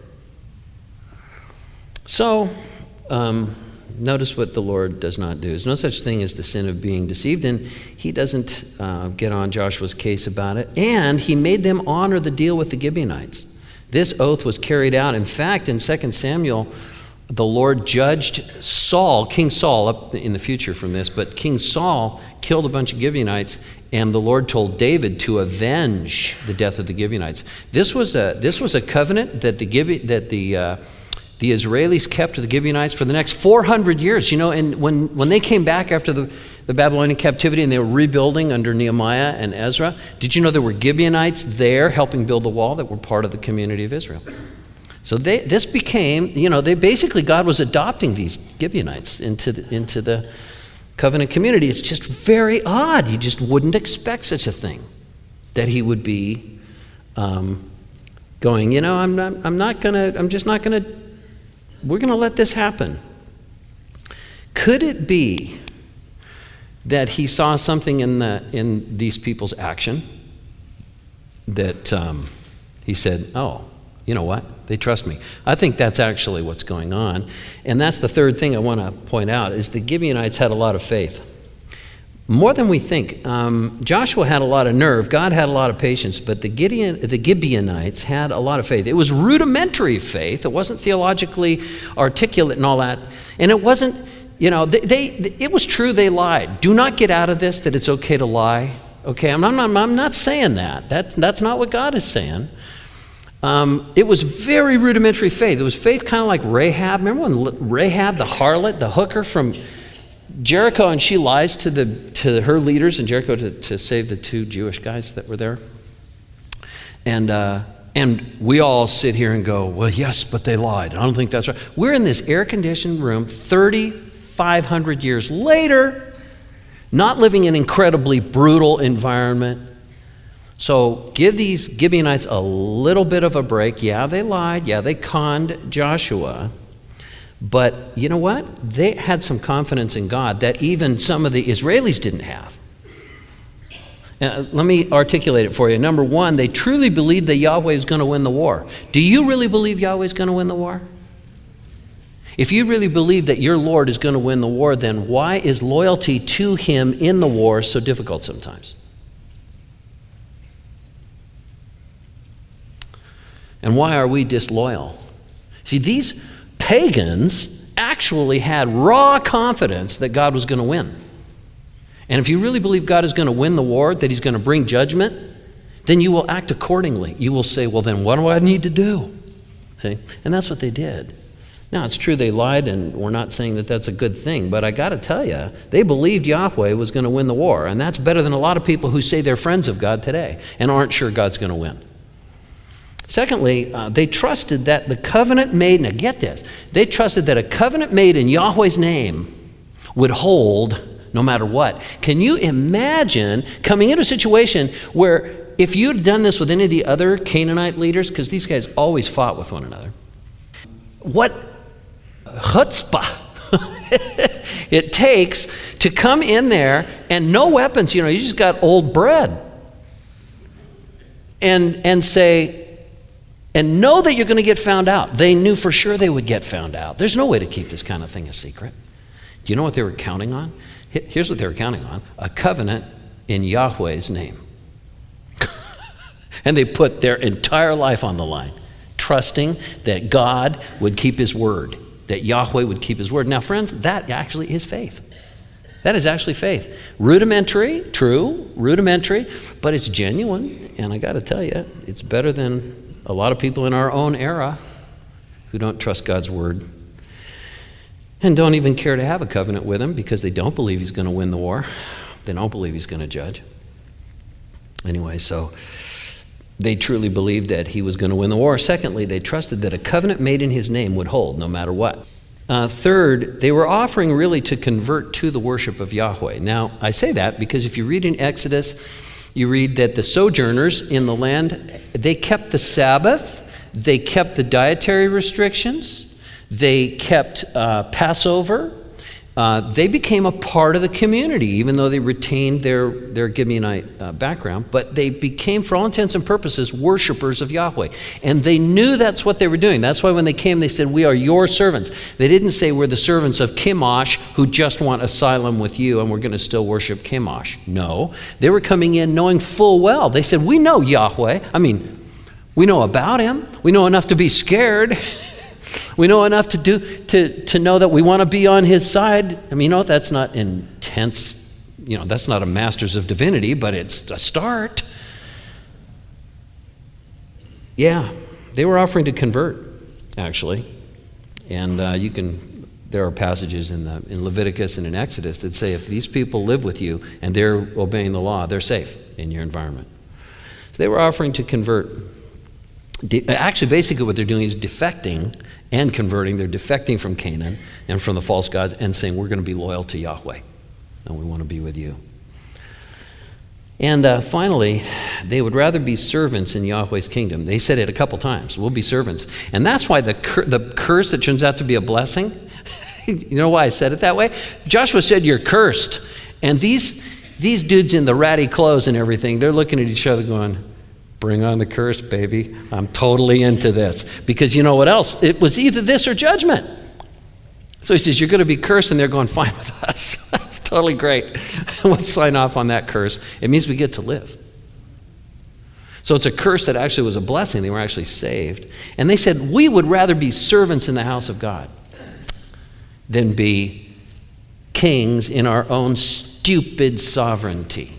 So, um, notice what the Lord does not do. There's no such thing as the sin of being deceived, and he doesn't uh, get on Joshua's case about it. And he made them honor the deal with the Gibeonites. This oath was carried out. In fact, in Second Samuel, the Lord judged Saul, King Saul, up in the future from this, but King Saul killed a bunch of Gibeonites, and the Lord told David to avenge the death of the Gibeonites. This was a this was a covenant that the Gibe- that the uh, the Israelis kept to the Gibeonites for the next four hundred years. You know, and when, when they came back after the, the Babylonian captivity and they were rebuilding under Nehemiah and Ezra, did you know there were Gibeonites there helping build the wall that were part of the community of Israel? So they, this became, you know, they basically, God was adopting these Gibeonites into the, into the covenant community. It's just very odd. You just wouldn't expect such a thing, that he would be um, going, you know, I'm not, I'm not going to, I'm just not going to, we're going to let this happen. Could it be that he saw something in the in these people's action that um, he said, oh, you know what? They trust me. I think that's actually what's going on. And that's the third thing I want to point out, is the Gibeonites had a lot of faith. More than we think. Um, Joshua had a lot of nerve. God had a lot of patience. But the, Gideon, the Gibeonites had a lot of faith. It was rudimentary faith. It wasn't theologically articulate and all that. And it wasn't, you know, they, they it was true they lied. Do not get out of this that it's okay to lie. Okay, I'm not, I'm not saying that. that. That's not what God is saying. Um, it was very rudimentary faith. It was faith kind of like Rahab. Remember when Rahab, the harlot, the hooker from Jericho, and she lies to the to her leaders in Jericho to, to save the two Jewish guys that were there. And uh, and we all sit here and go, well, yes, but they lied. I don't think that's right. We're in this air-conditioned room thirty-five hundred years later, not living in an incredibly brutal environment. So give these Gibeonites a little bit of a break. Yeah, they lied. Yeah, they conned Joshua. But you know what? They had some confidence in God that even some of the Israelis didn't have. Now, let me articulate it for you. Number one, they truly believed that Yahweh was going to win the war. Do you really believe Yahweh is going to win the war? If you really believe that your Lord is going to win the war, then why is loyalty to him in the war so difficult sometimes? And why are we disloyal? See, these pagans actually had raw confidence that God was going to win. And if you really believe God is going to win the war, that he's going to bring judgment, then you will act accordingly. You will say, well, then what do I need to do? See? And that's what they did. Now, it's true they lied, and we're not saying that that's a good thing, but I got to tell you, they believed Yahweh was going to win the war, and that's better than a lot of people who say they're friends of God today and aren't sure God's going to win. Secondly, uh, they trusted that the covenant made, now get this, they trusted that a covenant made in Yahweh's name would hold no matter what. Can you imagine coming into a situation where if you'd done this with any of the other Canaanite leaders, because these guys always fought with one another, what chutzpah it takes to come in there and no weapons, you know, you just got old bread. And, and say, and know that you're going to get found out. They knew for sure they would get found out. There's no way to keep this kind of thing a secret. Do you know what they were counting on? Here's what they were counting on: a covenant in Yahweh's name. And they put their entire life on the line, trusting that God would keep his word, that Yahweh would keep his word. Now, friends, that actually is faith. That is actually faith. Rudimentary, true, rudimentary, but it's genuine. And I got to tell you, it's better than a lot of people in our own era who don't trust God's word and don't even care to have a covenant with him because they don't believe he's going to win the war. They don't believe he's going to judge. Anyway, so they truly believed that he was going to win the war. Secondly, they trusted that a covenant made in his name would hold no matter what. Uh, third, they were offering really to convert to the worship of Yahweh. Now, I say that because if you read in Exodus, you read that the sojourners in the land, they kept the Sabbath, they kept the dietary restrictions, they kept uh, Passover. Uh, they became a part of the community, even though they retained their, their Gibeonite uh, background. But they became, for all intents and purposes, worshipers of Yahweh. And they knew that's what they were doing. That's why when they came, they said, "We are your servants." They didn't say, "We're the servants of Chemosh who just want asylum with you and we're going to still worship Chemosh." No, they were coming in knowing full well. They said, "We know Yahweh. I mean, we know about him. We know enough to be scared." We know enough to do to, to know that we want to be on his side. I mean, you know, that's not intense, you know, that's not a master's of divinity, but it's a start. Yeah, they were offering to convert, actually. And uh, you can, there are passages in, the, in Leviticus and in Exodus that say if these people live with you and they're obeying the law, they're safe in your environment. So they were offering to convert. De- actually, basically what they're doing is defecting and converting. They're defecting from Canaan and from the false gods and saying, "We're going to be loyal to Yahweh and we want to be with you." And uh, finally, they would rather be servants in Yahweh's kingdom. They said it a couple times, "We'll be servants." And that's why the, cur- the curse that turns out to be a blessing, you know why I said it that way? Joshua said, "You're cursed." And these, these dudes in the ratty clothes and everything, they're looking at each other going, "Bring on the curse, baby. I'm totally into this." Because you know what else? It was either this or judgment. So he says, "You're going to be cursed," and they're going, "Fine with us." That's totally great. Let's sign off on that curse. It means we get to live. So it's a curse that actually was a blessing. They were actually saved. And they said, "We would rather be servants in the house of God than be kings in our own stupid sovereignty.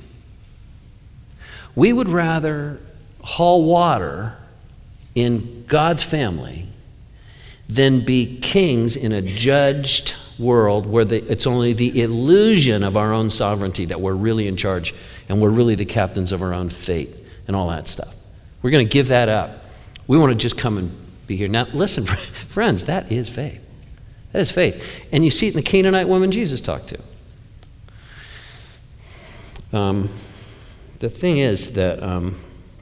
We would rather haul water in God's family than be kings in a judged world where the, it's only the illusion of our own sovereignty that we're really in charge and we're really the captains of our own fate and all that stuff. We're going to give that up. We want to just come and be here." Now, listen, friends, that is faith. That is faith. And you see it in the Canaanite woman Jesus talked to. Um, the thing is that um,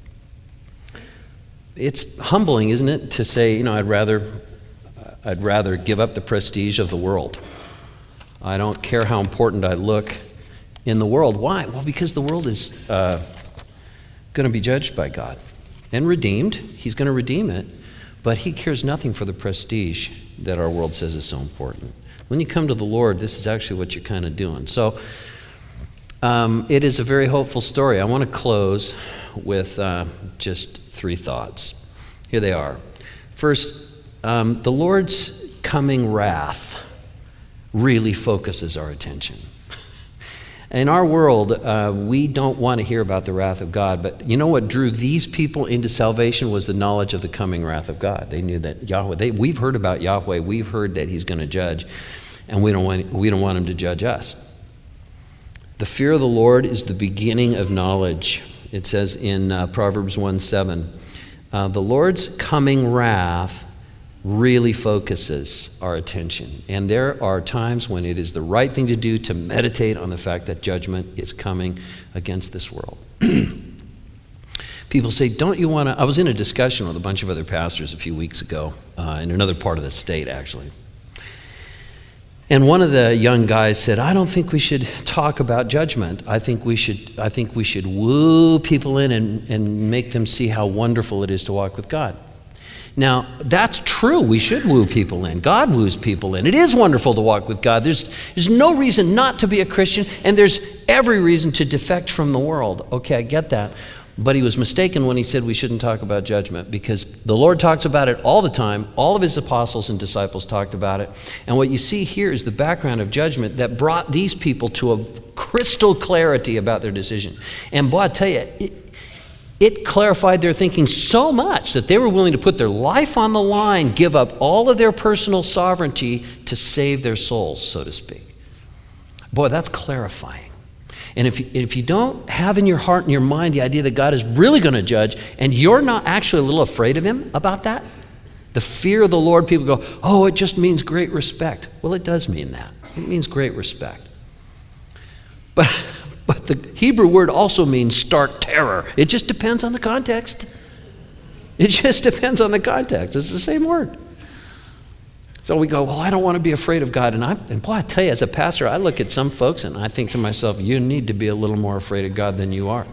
it's humbling, isn't it, to say, you know, I'd rather, I'd rather give up the prestige of the world. I don't care how important I look in the world. Why? Well, because the world is uh, going to be judged by God and redeemed. He's going to redeem it, but he cares nothing for the prestige that our world says is so important. When you come to the Lord, this is actually what you're kind of doing. So um, it is a very hopeful story. I want to close with uh, just three thoughts. Here they are. First, um, the Lord's coming wrath really focuses our attention. In our world, uh, we don't want to hear about the wrath of God, but you know what drew these people into salvation was the knowledge of the coming wrath of God. They knew that Yahweh, they, we've heard about Yahweh, we've heard that he's going to judge, and we don't want, we don't want him to judge us. The fear of the Lord is the beginning of knowledge. It says in uh, Proverbs one seven, uh, the Lord's coming wrath really focuses our attention. And there are times when it is the right thing to do to meditate on the fact that judgment is coming against this world. People say, don't you want to... I was in a discussion with a bunch of other pastors a few weeks ago, uh, in another part of the state, actually. And one of the young guys said, I don't think we should talk about judgment. I think we should, I think we should woo people in and, and make them see how wonderful it is to walk with God. Now, that's true. We should woo people in. God woos people in. It is wonderful to walk with God. There's, there's no reason not to be a Christian, and there's every reason to defect from the world. Okay, I get that. But he was mistaken when he said we shouldn't talk about judgment, because the Lord talks about it all the time. All of his apostles and disciples talked about it. And what you see here is the background of judgment that brought these people to a crystal clarity about their decision. And boy, I tell you, it, it clarified their thinking so much that they were willing to put their life on the line, give up all of their personal sovereignty to save their souls, so to speak. Boy, that's clarifying. And if you, if you don't have in your heart and your mind the idea that God is really going to judge, and you're not actually a little afraid of him about that, the fear of the Lord, people go, oh, it just means great respect. Well, it does mean that. It means great respect. But, but the Hebrew word also means stark terror. It just depends on the context. It just depends on the context. It's the same word. So we go, well, I don't want to be afraid of God. And, I, and boy, I tell you, as a pastor, I look at some folks and I think to myself, you need to be a little more afraid of God than you are.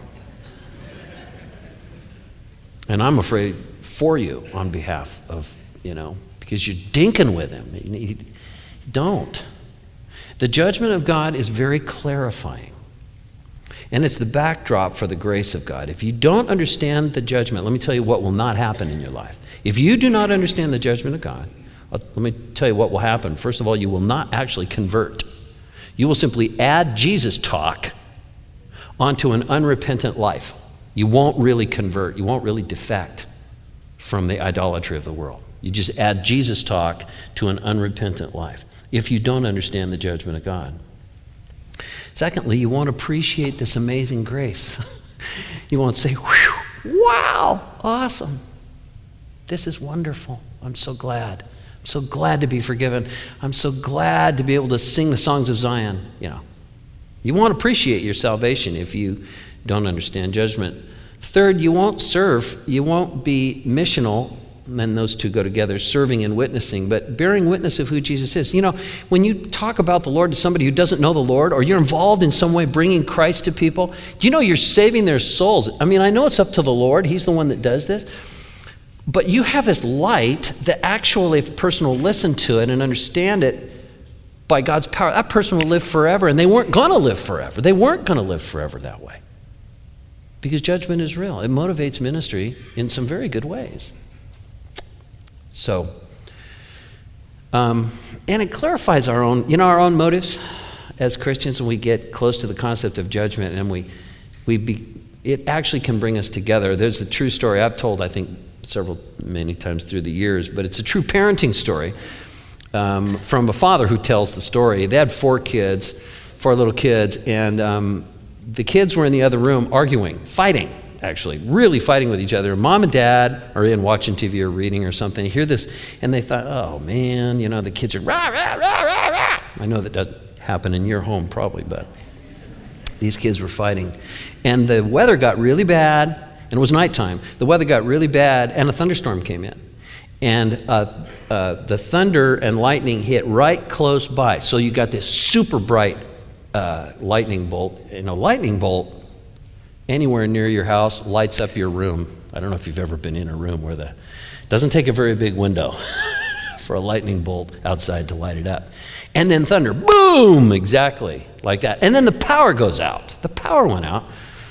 And I'm afraid for you on behalf of, you know, because you're dinking with him. You, you don't. The judgment of God is very clarifying. And it's the backdrop for the grace of God. If you don't understand the judgment, let me tell you what will not happen in your life. If you do not understand the judgment of God, let me tell you what will happen. First of all, you will not actually convert. You will simply add Jesus talk onto an unrepentant life. You won't really convert. You won't really defect from the idolatry of the world. You just add Jesus talk to an unrepentant life if you don't understand the judgment of God. Secondly, you won't appreciate this amazing grace. You won't say, whew, wow, awesome. This is wonderful. I'm so glad. I'm so glad to be forgiven. I'm so glad to be able to sing the songs of Zion. You know, you won't appreciate your salvation if you don't understand judgment. Third, you won't serve. You won't be missional. And then those two go together, serving and witnessing, but bearing witness of who Jesus is. You know, when you talk about the Lord to somebody who doesn't know the Lord, or you're involved in some way bringing Christ to people, do you know you're saving their souls? I mean, I know it's up to the Lord. He's the one that does this. But you have this light that actually, if a person will listen to it and understand it by God's power, that person will live forever. And they weren't going to live forever. They weren't going to live forever that way. Because judgment is real. It motivates ministry in some very good ways. So, um, and it clarifies our own, you know, our own motives as Christians when we get close to the concept of judgment, and we, we be, it actually can bring us together. There's a true story I've told, I think, several, many times through the years, but it's a true parenting story um, from a father who tells the story. They had four kids, four little kids, and um, the kids were in the other room arguing, fighting, actually, really fighting with each other. Mom and dad are in watching T V or reading or something. You hear this, and they thought, oh man, you know, the kids are rah, rah, rah, rah, rah. I know that doesn't happen in your home probably, but these kids were fighting. And the weather got really bad, and it was nighttime. The weather got really bad, and a thunderstorm came in. And uh, uh, the thunder and lightning hit right close by. So you got this super bright uh, lightning bolt. You know, lightning bolt anywhere near your house lights up your room. I don't know if you've ever been in a room where the, it doesn't take a very big window for a lightning bolt outside to light it up. And then thunder, boom, exactly like that. And then the power goes out. The power went out.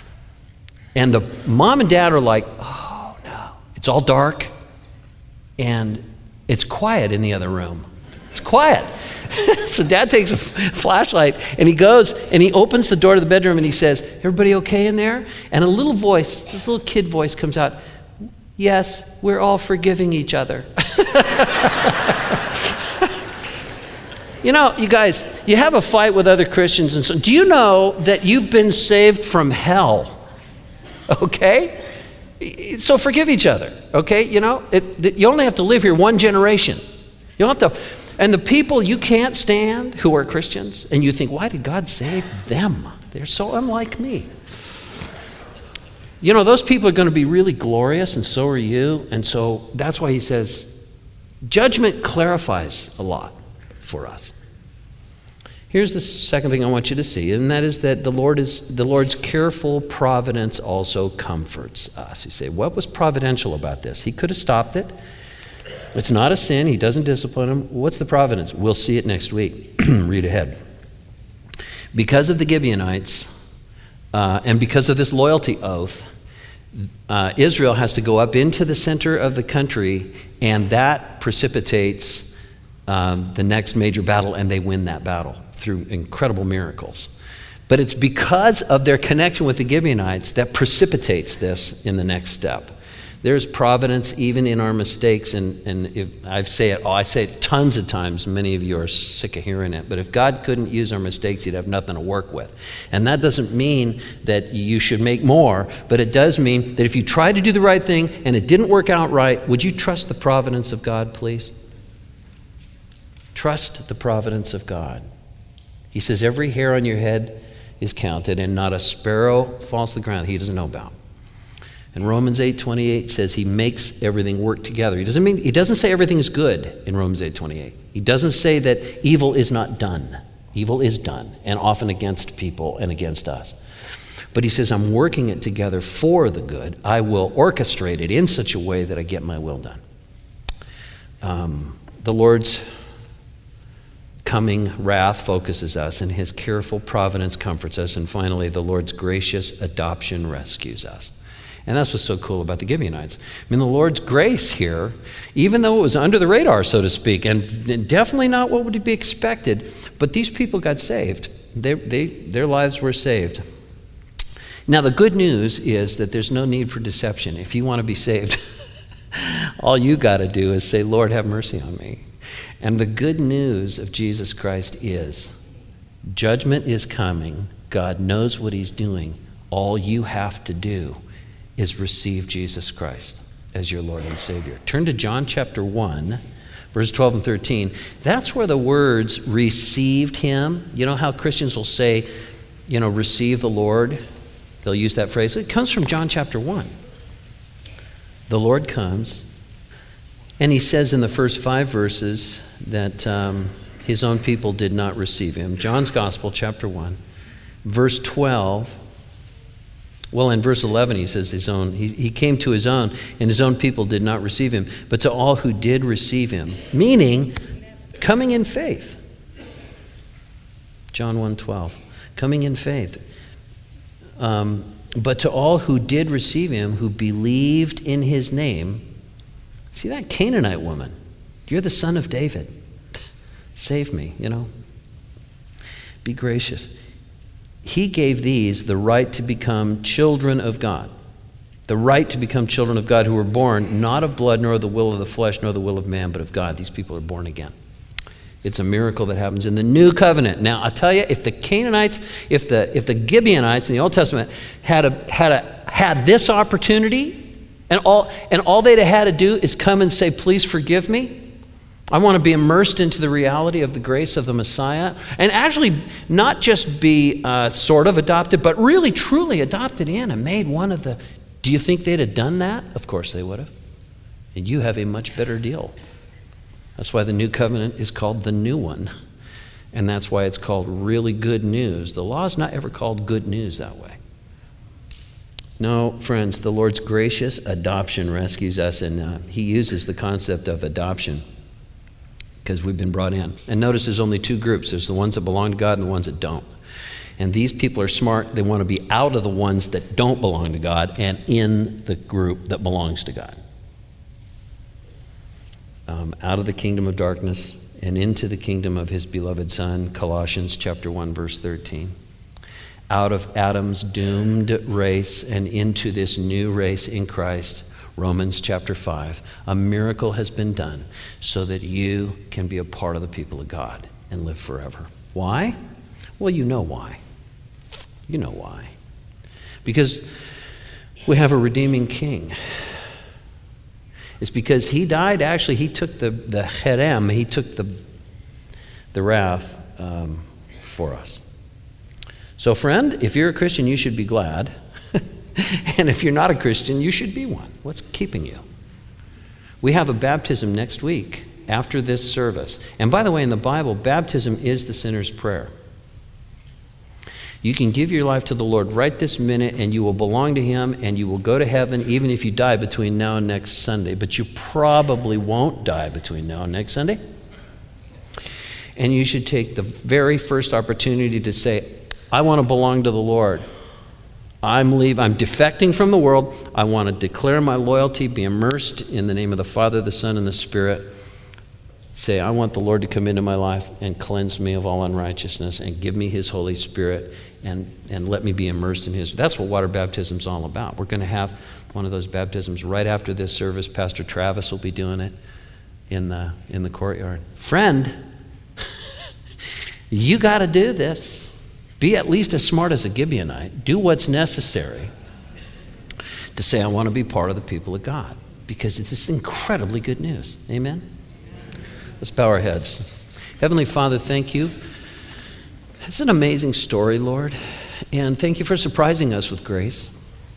And the mom and dad are like, oh no, it's all dark and it's quiet in the other room. It's quiet. So dad takes a f- flashlight and he goes and he opens the door to the bedroom and he says, everybody okay in there? And a little voice, this little kid voice comes out, yes, we're all forgiving each other. You know, you guys, you have a fight with other Christians, and so do you know that you've been saved from hell? Okay? So forgive each other, okay? You know, it, it, you only have to live here one generation. You don't have to, and the people you can't stand who are Christians, and you think, why did God save them? They're so unlike me. You know, those people are going to be really glorious, and so are you, and so that's why he says, judgment clarifies a lot for us. Here's the second thing I want you to see, and that is that the Lord is the Lord's careful providence also comforts us. You say, what was providential about this? He could have stopped it. It's not a sin. He doesn't discipline him. What's the providence? We'll see it next week. Read ahead. Because of the Gibeonites, uh, and because of this loyalty oath, uh, Israel has to go up into the center of the country, and that precipitates um, the next major battle, and they win that battle through incredible miracles. But it's because of their connection with the Gibeonites that precipitates this in the next step. There's providence even in our mistakes, and, and if I say it, oh, I say it tons of times. Many of you are sick of hearing it, but if God couldn't use our mistakes, he'd have nothing to work with. And that doesn't mean that you should make more, but it does mean that if you try to do the right thing and it didn't work out right, would you trust the providence of God, please? Trust the providence of God. He says every hair on your head is counted, and not a sparrow falls to the ground he doesn't know about. And Romans eight twenty-eight says he makes everything work together. He doesn't mean he doesn't say everything is good in Romans eight twenty-eight. He doesn't say that evil is not done. Evil is done, and often against people and against us. But he says, I'm working it together for the good. I will orchestrate it in such a way that I get my will done. Um, the Lord's coming wrath focuses us, and his careful providence comforts us. And finally, the Lord's gracious adoption rescues us. And that's what's so cool about the Gibeonites. I mean, the Lord's grace here, even though it was under the radar, so to speak, and definitely not what would be expected, but these people got saved. They, they, their lives were saved. Now, the good news is that there's no need for deception. If you want to be saved, all you got to do is say, Lord, have mercy on me. And the good news of Jesus Christ is judgment is coming. God knows what he's doing. All you have to do is receive Jesus Christ as your Lord and Savior. Turn to John chapter one, verse twelve and thirteen. That's where the words received him. You know how Christians will say, you know, receive the Lord? They'll use that phrase. It comes from John chapter one. The Lord comes, and he says in the first five verses that um, his own people did not receive him. John's Gospel, chapter one, verse twelve. Well, in verse eleven, he says his own, he, he came to his own, and his own people did not receive him, but to all who did receive him, meaning coming in faith. John one twelve, coming in faith. Um, but to all who did receive him, who believed in his name. See that Canaanite woman? You're the son of David. Save me, you know. Be gracious. He gave these the right to become children of God. The right to become children of God, who were born not of blood, nor of the will of the flesh, nor the will of man, but of God. These people are born again. It's a miracle that happens in the new covenant. Now, I'll tell you, if the Canaanites, if the if the Gibeonites in the Old Testament had a had a had this opportunity, and all and all they'd have had to do is come and say, please forgive me. I want to be immersed into the reality of the grace of the Messiah, and actually not just be uh, sort of adopted, but really truly adopted in and made one of the. Do you think they'd have done that? Of course they would have. And you have a much better deal. That's why the new covenant is called the new one. And that's why it's called really good news. The law is not ever called good news that way. No, friends, the Lord's gracious adoption rescues us, and uh, he uses the concept of adoption because we've been brought in. And notice there's only two groups. There's the ones that belong to God and the ones that don't. And these people are smart. They want to be out of the ones that don't belong to God and in the group that belongs to God. Um, out of the kingdom of darkness and into the kingdom of his beloved Son, Colossians chapter one, verse thirteen. Out of Adam's doomed race and into this new race in Christ, Romans chapter five. A miracle has been done so that you can be a part of the people of God and live forever. Why? Well, you know why. You know why. Because we have a redeeming king. It's because he died. Actually, he took the, the cherem, he took the, the wrath um, for us. So, friend, if you're a Christian, you should be glad. And if you're not a Christian, you should be one. What's keeping you? We have a baptism next week after this service. And by the way, in the Bible, baptism is the sinner's prayer. You can give your life to the Lord right this minute, and you will belong to him, and you will go to heaven even if you die between now and next Sunday. But you probably won't die between now and next Sunday. And you should take the very first opportunity to say, I want to belong to the Lord. I'm leave, I'm defecting from the world. I want to declare my loyalty, be immersed in the name of the Father, the Son, and the Spirit. Say, I want the Lord to come into my life and cleanse me of all unrighteousness and give me his Holy Spirit and, and let me be immersed in his. That's what water baptism is all about. We're going to have one of those baptisms right after this service. Pastor Travis will be doing it in the, in the courtyard. Friend, you got to do this. Be at least as smart as a Gibeonite. Do what's necessary to say, I want to be part of the people of God, because it's this incredibly good news. Amen? Let's bow our heads. Heavenly Father, thank you. It's an amazing story, Lord. And thank you for surprising us with grace.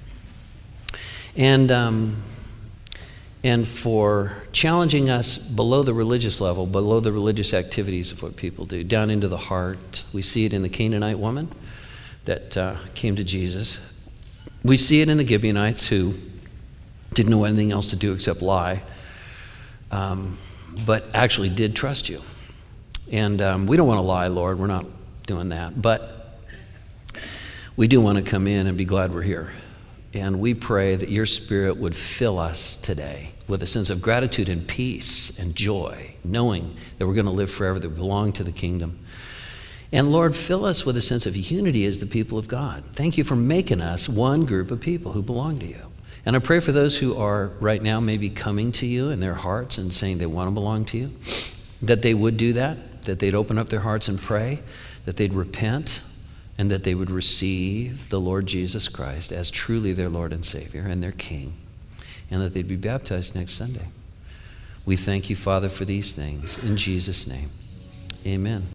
And, um, and for challenging us below the religious level, below the religious activities of what people do, down into the heart. We see it in the Canaanite woman that uh, came to Jesus. We see it in the Gibeonites who didn't know anything else to do except lie. Um, but actually did trust you. And um, we don't want to lie, Lord. We're not doing that. But we do want to come in and be glad we're here. And we pray that your Spirit would fill us today with a sense of gratitude and peace and joy, knowing that we're going to live forever, that we belong to the kingdom. And Lord, fill us with a sense of unity as the people of God. Thank you for making us one group of people who belong to you. And I pray for those who are right now maybe coming to you in their hearts and saying they want to belong to you, that they would do that, that they'd open up their hearts and pray, that they'd repent, and that they would receive the Lord Jesus Christ as truly their Lord and Savior and their King, and that they'd be baptized next Sunday. We thank you, Father, for these things. In Jesus' name, amen.